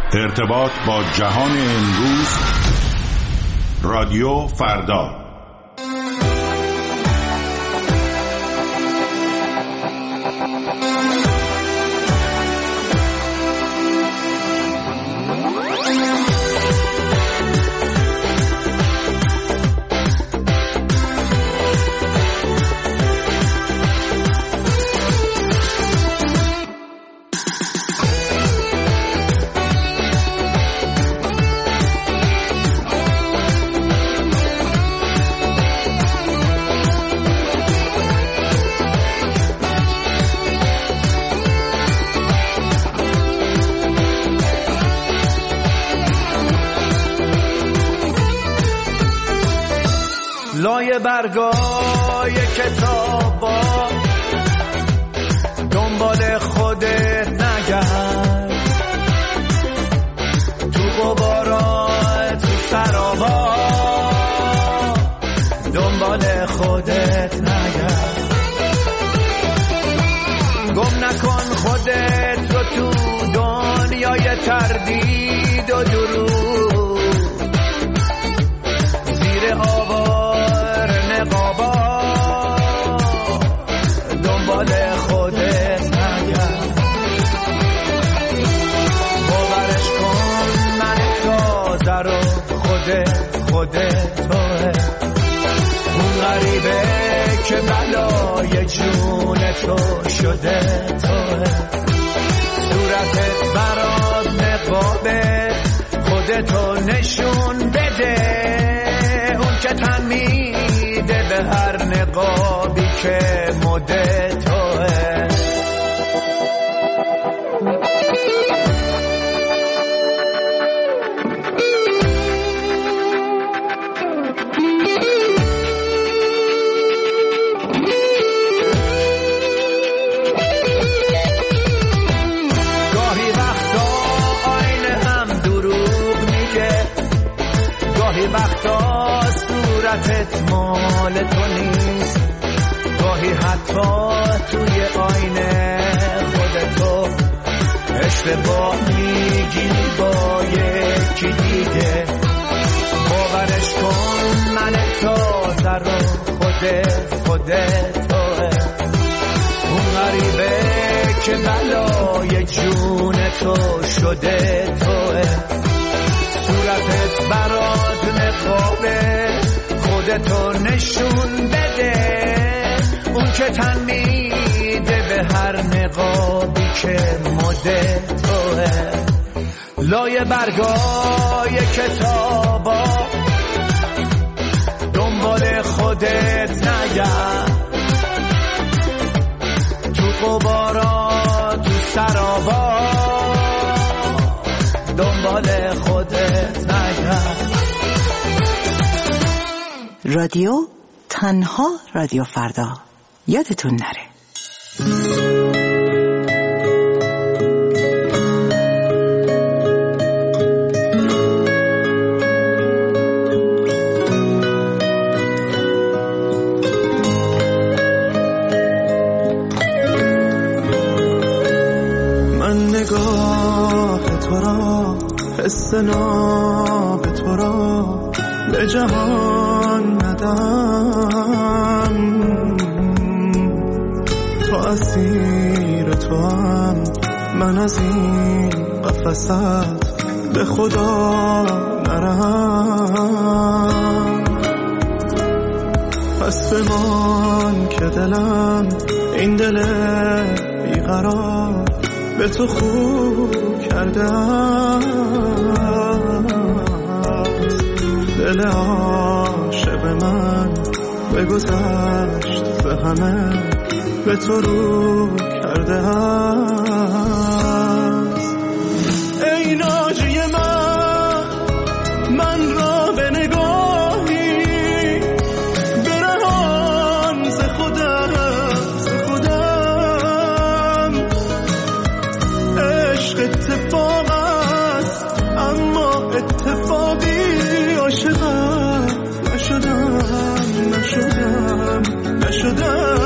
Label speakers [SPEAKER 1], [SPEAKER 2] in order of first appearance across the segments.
[SPEAKER 1] ارتباط با جهان امروز. رادیو فردا.
[SPEAKER 2] لای برگای کتابا دنبال خودت نگرد، تو غبارا تو سرابا دنبال خودت نگرد، گم نکن خودت رو تو دنیای تردید و دروغ، زیر آوار نقابا دنبال خودت نگرد، باورش کن من تازه رو خودت توه، اون غریبه که بلای جون تو شده توه، صورتت برات نقابه خودتو نشون بده، اون که تن میده به هر نقابی که مده توه. گاهی وقتا آینه هم دروغ میگه، گاهی وقتا صورتت مال تو نیست، گاهی حتی توی آینه خودتو اشتباه میگیری با یکی دیگه، باورش کن من تازه رو خودت توه، اون غریبه که بلای جون تو شده توه، صورتت برات نقابه خودتو نشون بده، اون که تن میده به هر نقابی که مده توه. لای برگای کتابا دنبال خودت نگرد، تو غبارا تو سرابا دنبال خودت نگرد.
[SPEAKER 3] رادیو تنها رادیو فردا، یادتون نره.
[SPEAKER 4] من نگاه تو را، حس ناب تو را به جهان ندم، تو اسیر تو هم، من از این قفست به خدا نرم، پس بمان که دلم این دل بیقرار به تو خوب کرده، دل عاشق من بگذشت به همه به تو رو کرده است. ای ناجی من را به نگاهی برهان ز خودم، عشق اتفاق است اما اتفاقی عاشقم نشدم.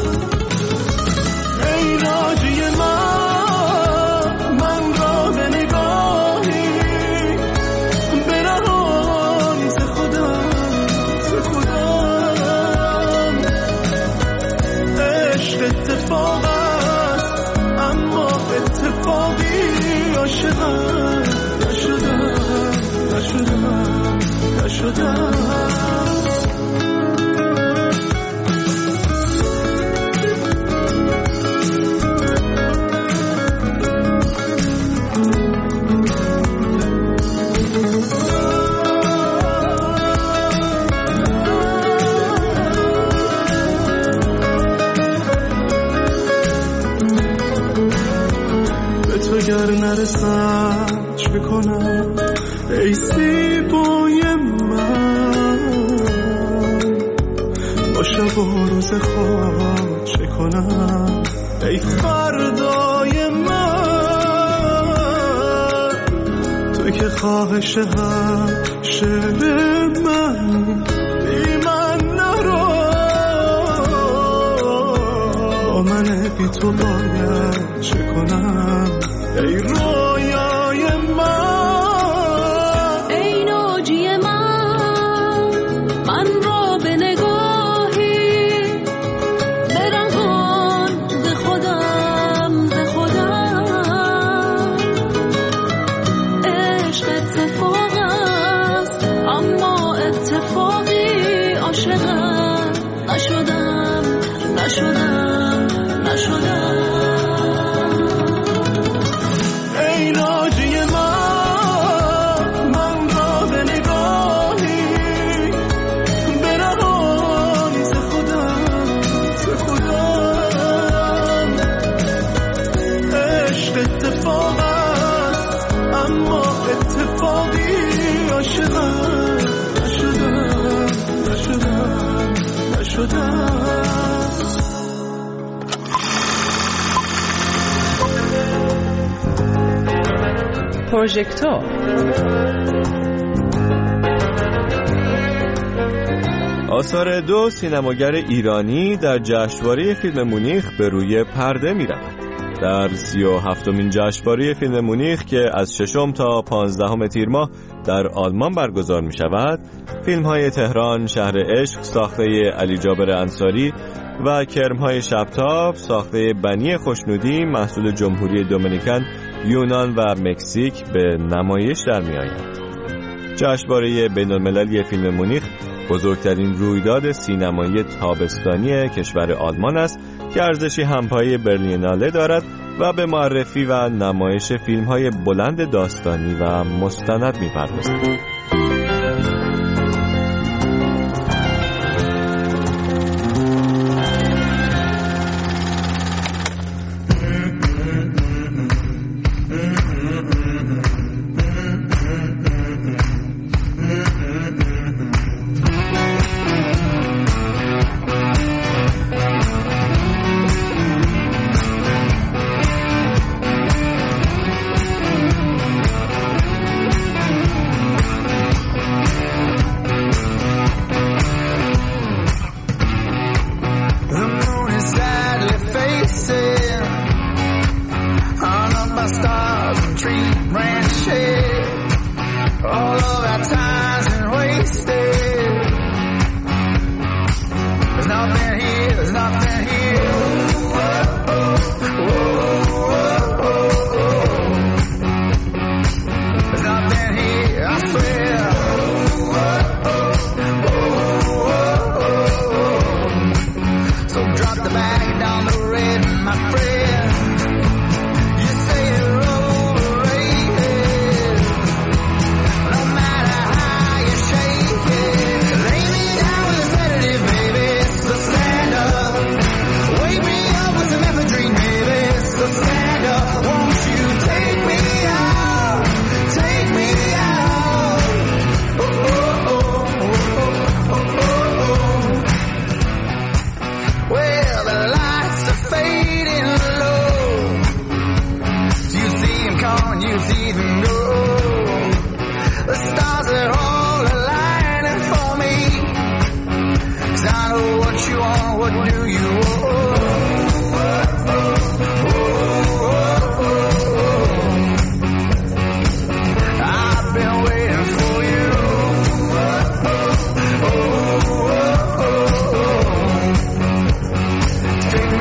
[SPEAKER 4] ای ناجی من را به نگاه نشدم. اگر نرسم چه کنم ای زیبای من، با شب و روز خواب چه کنم ای فردای من. توی که خواهش هم شعر من بی من نرو، با من بی تو باید چه کنم ای رویای من.
[SPEAKER 5] ای ناجی من را به نگاهی برهان ز خودم عشق اتفاق است اما اتفاقی عاشقم نشدم.
[SPEAKER 4] ای ناجی من را به نگاهی برهانی ز خودم عشق اتفاق است اما اتفاقی عاشقم نشدم.
[SPEAKER 3] پروژکتور
[SPEAKER 6] آثار دو سینماگر ایرانی در جشنواره فیلم مونیخ به روی پرده می‌روند. در 37مین جشنواره فیلم مونیخ که از 6 تا 15 تیر ماه در آلمان برگزار می‌شود، فیلم‌های تهران شهر عشق ساخته علی جابر انصاری و کرم‌های شبتاب ساخته بنی خوشنودی محصول جمهوری دومینیکن، یونان و مکزیک به نمایش در می‌آیند. جشنواره بین‌المللی فیلم مونیخ بزرگترین رویداد سینمایی تابستانی کشور آلمان است که ارزشی همپای برلیناله دارد و به معرفی و نمایش فیلم‌های بلند داستانی و مستند می‌پردازد.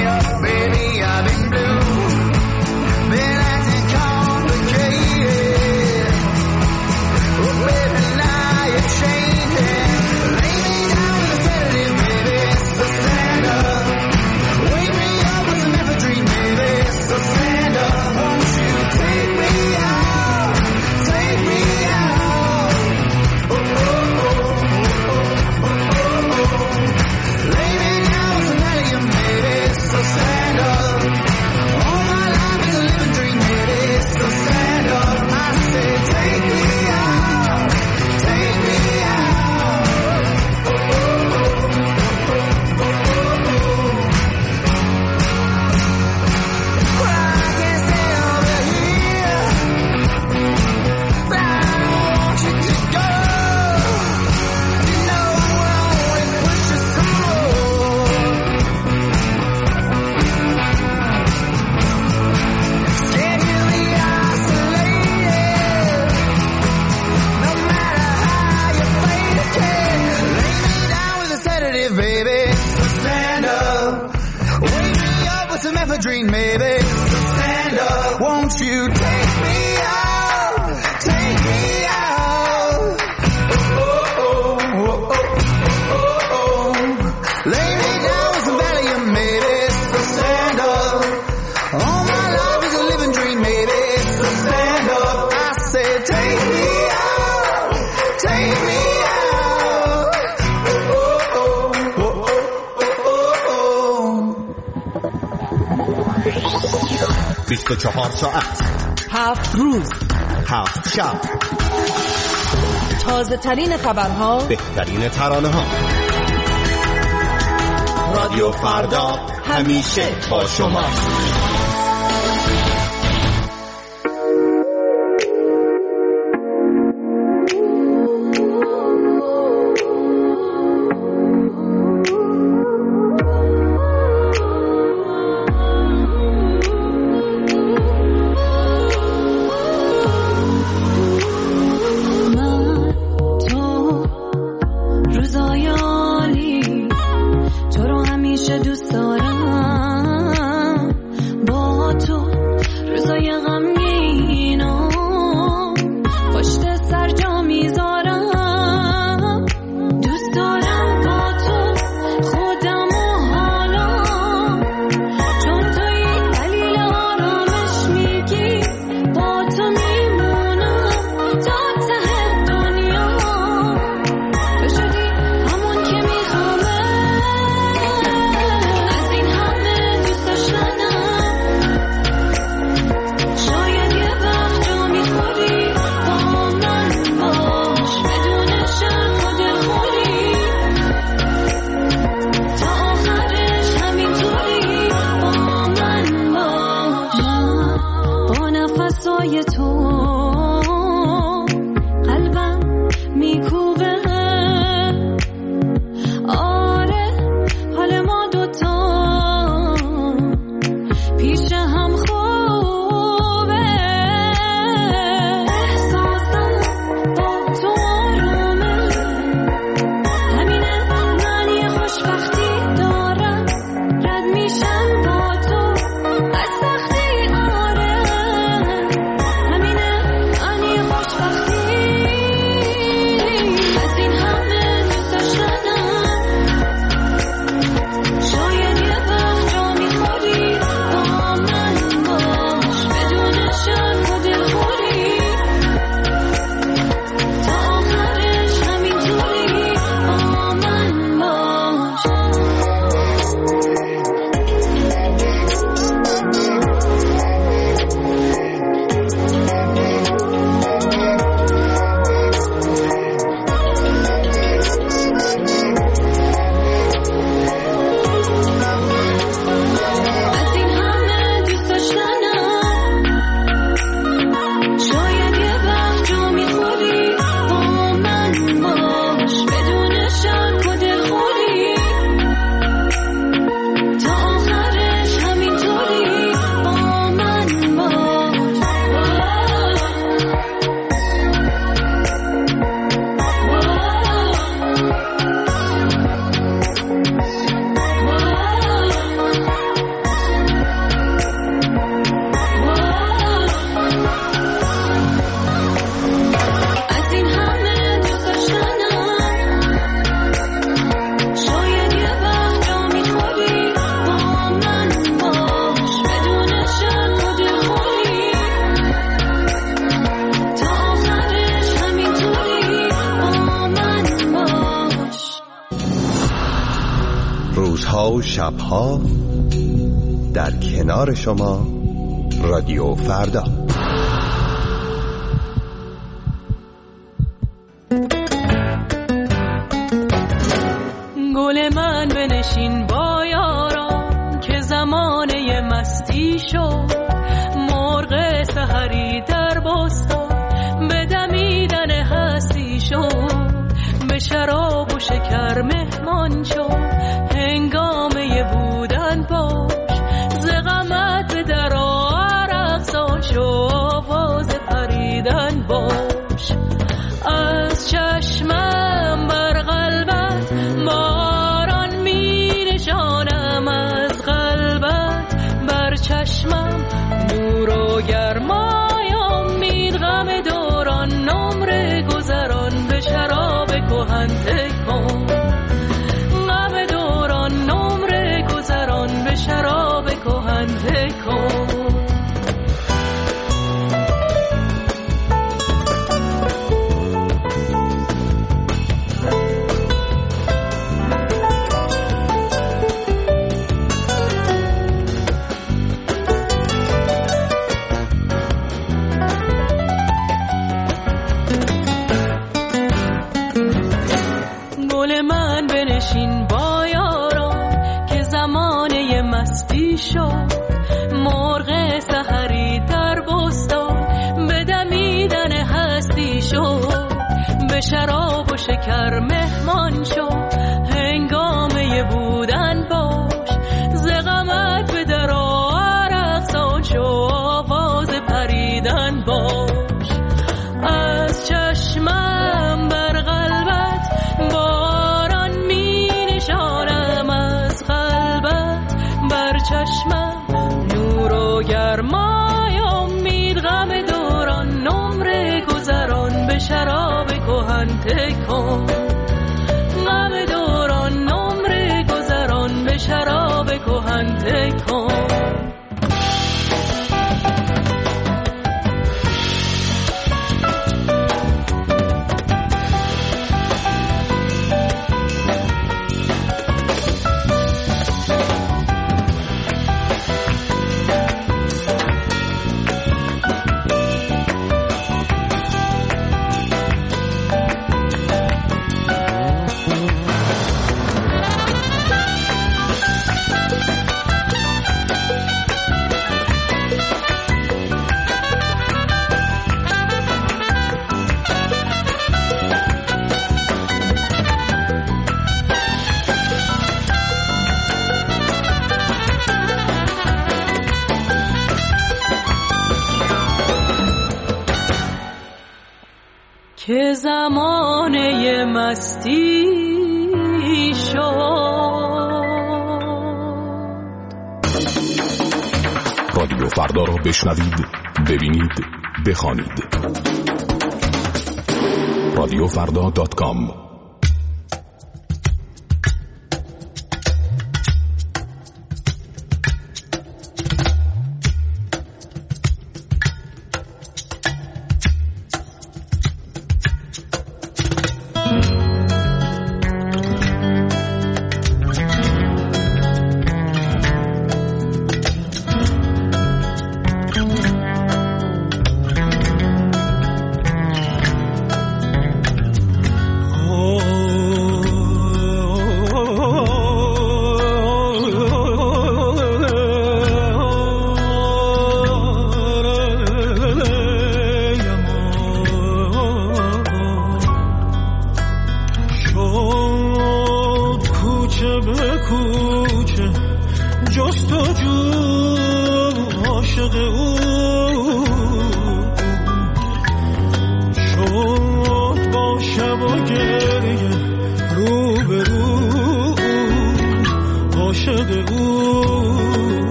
[SPEAKER 2] Been acting complicated.
[SPEAKER 7] dream, maybe. Stand up, won't you take me out, take me out. Oh, oh, oh, oh, oh, oh. Lay me down with some Valium, maybe. So stand up. All my life is a living dream, maybe. So stand up. I say, take me out, take me out. Oh, oh, oh, oh, oh, oh.
[SPEAKER 8] 24 ساعت
[SPEAKER 9] 7 روز
[SPEAKER 8] 7 شب
[SPEAKER 9] تازه ترین خبرها،
[SPEAKER 8] بهترین ترانه ها. رادیو فردا همیشه با شما. و شبها در کنار شما رادیو فردا.
[SPEAKER 5] گل من بنشین با یاران که زمانه مستی شد، مرغ سحری در بستان به دمیدن هستی شد، به شراب و شکر مهمان شد، هنگامه بودن باش ز غمت به در عرق سان شد. مستی شد، مرغ سحری در بستان به دمیدن هستی شد، به شراب و شکر مهمان شد، هنگامه بودن باش، ز غمت به در رقصان شو، آواز پریدن باش. از چشمم بر قلبت باران می نشانم، از قلبت بر چشمم نور و گرمای امید، غم دوران نمره گذران به شراب کهن تکان، غم دوران نمره گذران به شراب کهن تکان. که زمانه مستی شد.
[SPEAKER 10] رادیو فردا را بشنوید، ببینید، بخوانید. radiofrda.com.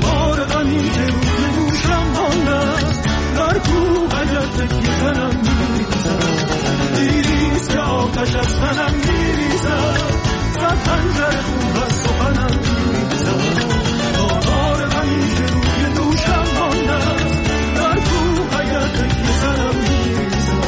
[SPEAKER 4] تکیه زنم آتش از تنم میریزد صد خنجر خون از سخنم میریزد بار غمی که روی دوشم مانده است در کوه اگر تکیه زنم میریزد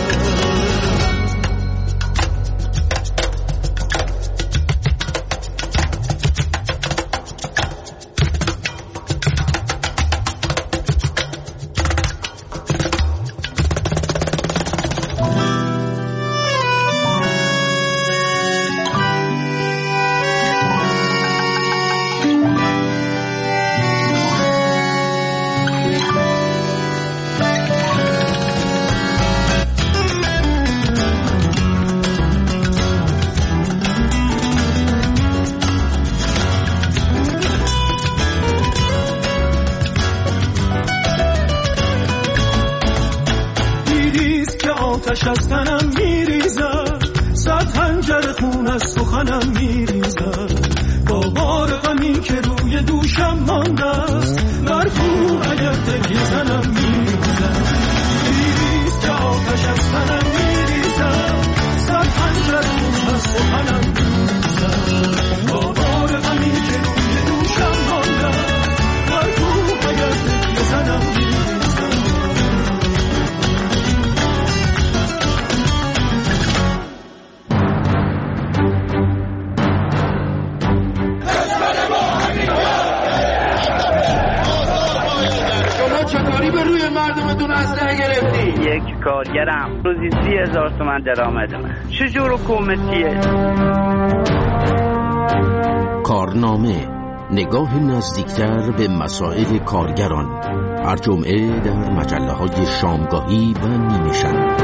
[SPEAKER 4] آتش از تنم میریزد صد خنجر خون از سخنم میریزد با بار غمی که روی دوشم مانده است بر کوه اگر تکیه زنم میریزد دیدیست که آتش از تنم میریزد صد خنجر خون از سخنم میریزد با بار غمی که روی دوشم مانده است بر کوه اگر تکیه زنم میریزد
[SPEAKER 11] یک کارگرم روزی 30,000 تومان درآمدمه. چجور حکومتیه؟
[SPEAKER 12] کارنامه، نگاه نزدیکتر به مسائل کارگران، هر جمعه در مجله‌های شامگاهی و نیمه شب.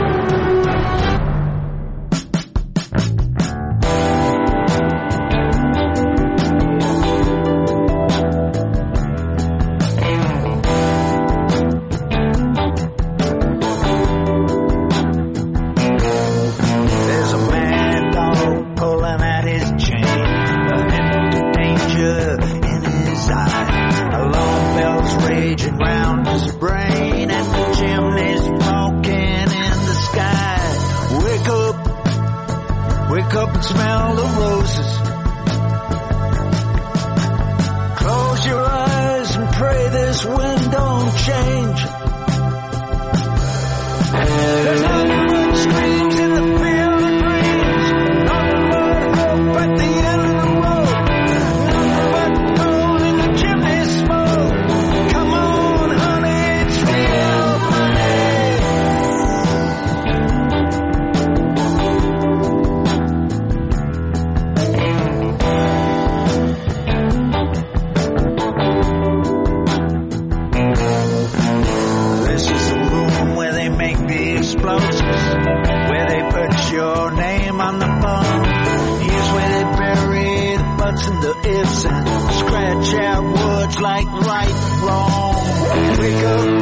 [SPEAKER 2] Wake up and smell the roses. Close your eyes and pray this wind don't change. There's nothing but screams in the field of dreams. Nothing but hope at the end of the road. Nothing but gold in the chimney smoke. Come on, honey, it's real money. Where they put your name on the phone. Here's where they bury the buts and the ifs and scratch out words like right and wrong. Wake up